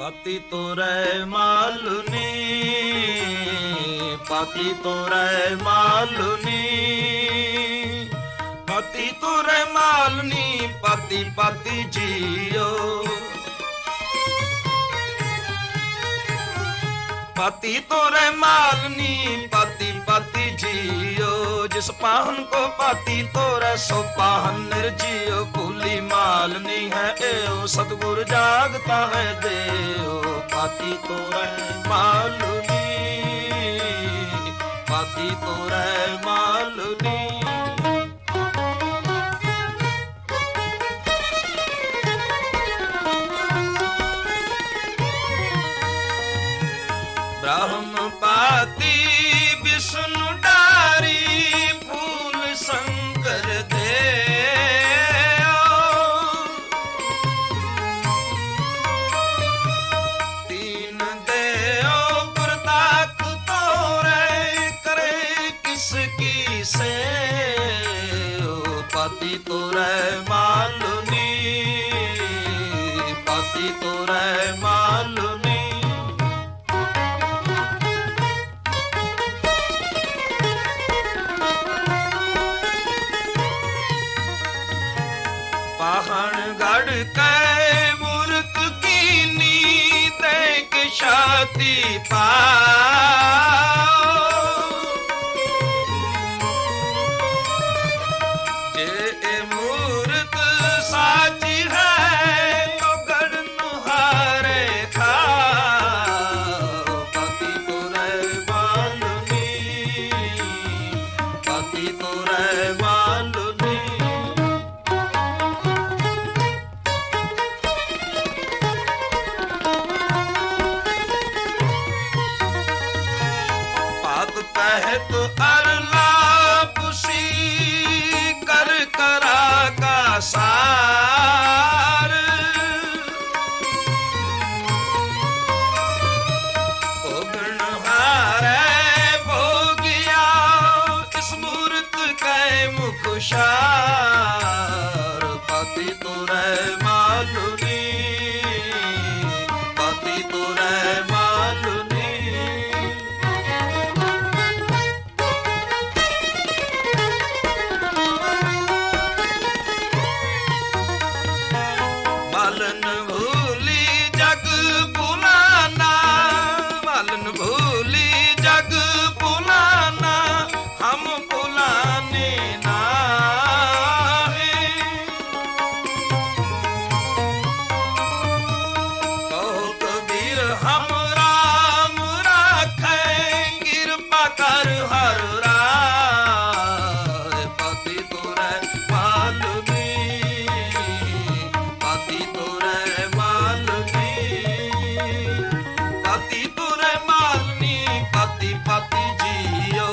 पाती तोरै मालुनी, पाती तोरै मालुनी, पाती तोरै मालुनी, पाती पाती जियो। पाती तोरै मालुनी, पाती पाती जियो। जिस पाहन को पाती तोरै सो पाहन निर्जियो। भूली मालनी है एओ सतगुर जागता है देओ। पाती तोरै मालुनी, पाती तोरै मालुनी। ब्रह्म पाती विष्णु डारी, फूल शंकर दे। तीन देओ गुरताक तोरे, करे किसकी से। पाती तोरै मालुनी, पाती तोरै मालुनी। पहाड़ गढ़ के मूर्ख कीनी, देख छाती पाओ। जे मूर्त साची है तो गढ़ नुहारे खाओ। पाती तोरै मालुनी, पाती तोरै मालुनी। कहत अरला पुसी, कर करा का सार। भोगन हारे भोगिया, इस मूर्त के मुखशार। पाती तोरै मालुनी, पाती तोरै मालुनी। मालन भूली जग भुलाना, मालन भूली जग भुलाना, हम भुलाने नाहे। कहो कबीर हम राम राखें, कृपा कर हर राय। पाती तोरै मालुनी, पाती तोरै मालुनी, पाती तोरै मालुनी, पाती पाती जियो।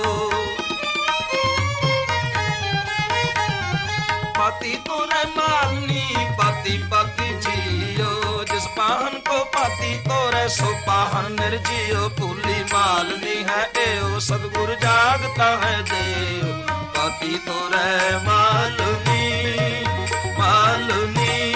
पाती तोरै मालुनी, पाती पाती जियो। जिस पाहन को पाती तोरै सो पाहन निर्जियो। भूली मालनी है एओ सतगुर जागता है देव। पाती तोरै मालुनी, मालुनी।